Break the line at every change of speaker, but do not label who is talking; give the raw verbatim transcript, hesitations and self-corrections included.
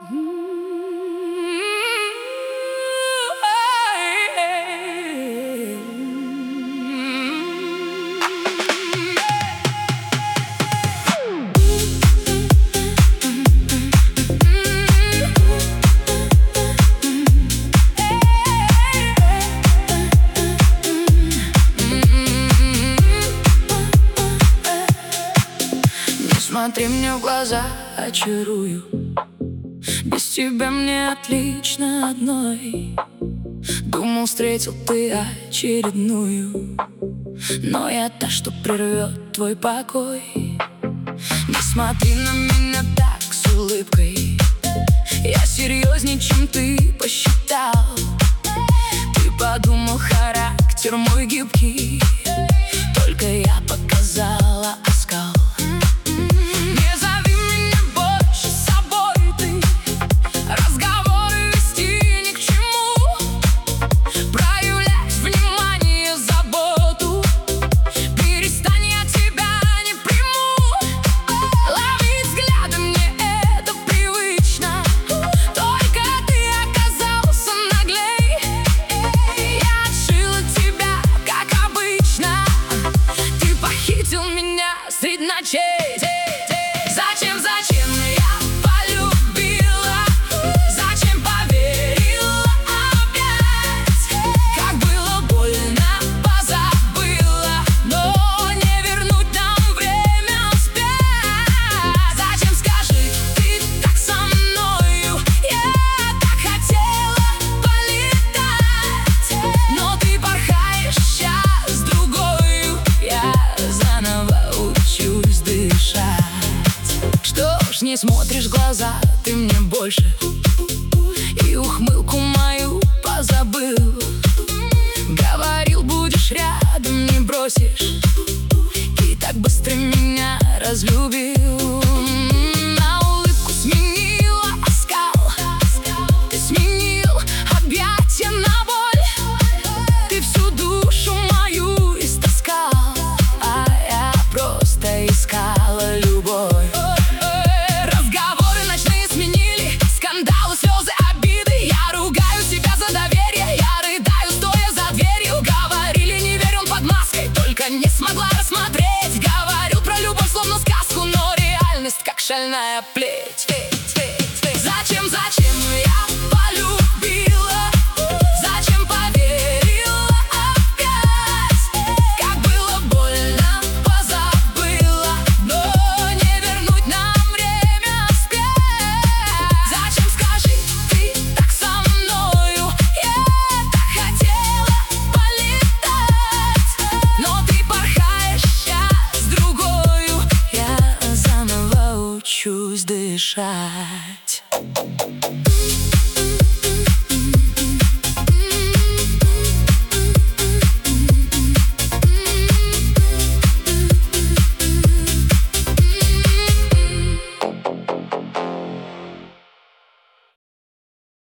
Смотри мне в глаза, очарую. Без тебя мне отлично одной. Думал, встретил ты очередную, но я та, что прервет твой покой. Не смотри на меня так с улыбкой, я серьезней, чем ты посчитал. Ты подумал, характер мой гибкий, только я показала оскал. Средь ночей. Зачем, зачем я полюбила? Зачем поверила опять? Как было больно, позабыла, но не вернуть нам время вспять. Зачем, скажи, ты так со мною? Я так хотела полетать, но ты порхаешь сейчас с другою. Я заново учусь дышать. Что ж не смотришь в глаза ты мне больше, и ухмылку мою позабыл. Говорил, будешь рядом, не бросишь, и так быстро меня разлюбил. На улыбку сменила оскал, ты сменил объятия на боль. Ты всю душу мою истаскал, а я просто искала любовь. Разговоры ночные сменили скандалы, слезы, обиды. Я ругаю себя за доверие, я рыдаю, стоя за дверью. Говорили, не верь, он под маской, только не смогла рассмотреть. Говорил про любовь, словно сказку, но реальность как шальная плеть. Зачем, зачем я полюбила? Зачем поверила опять? Как было больно, позабыла, но не вернуть нам время вспять. Зачем, скажи, ты так со мною? Я так хотела полетать, но ты порхаешь сейчас с другою. Я заново учусь дышать.